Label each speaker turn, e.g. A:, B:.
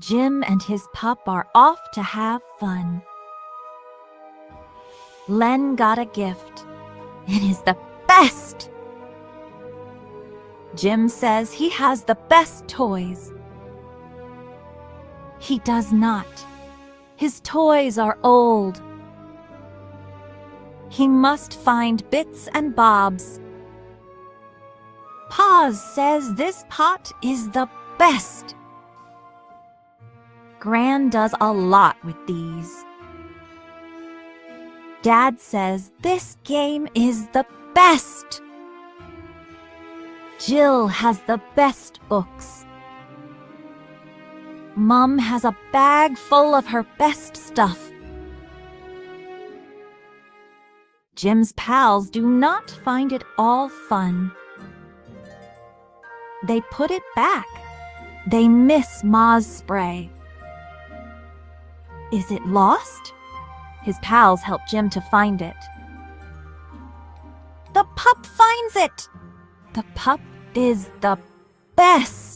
A: Jim and his pup are off to have fun. Len got a gift. It is the best! Jim says he has the best toys. He does not. His toys are old. He must find bits and bobs. Paws says this pot is the best. Gran does a lot with these. Dad says this game is the best. Jill has the best books. Mum has a bag full of her best stuff. Jim's pals do not find it all fun. They put it back. They miss Ma's spray. Is it lost? His pals help Jim to find it. The pup finds it! The pup is the best!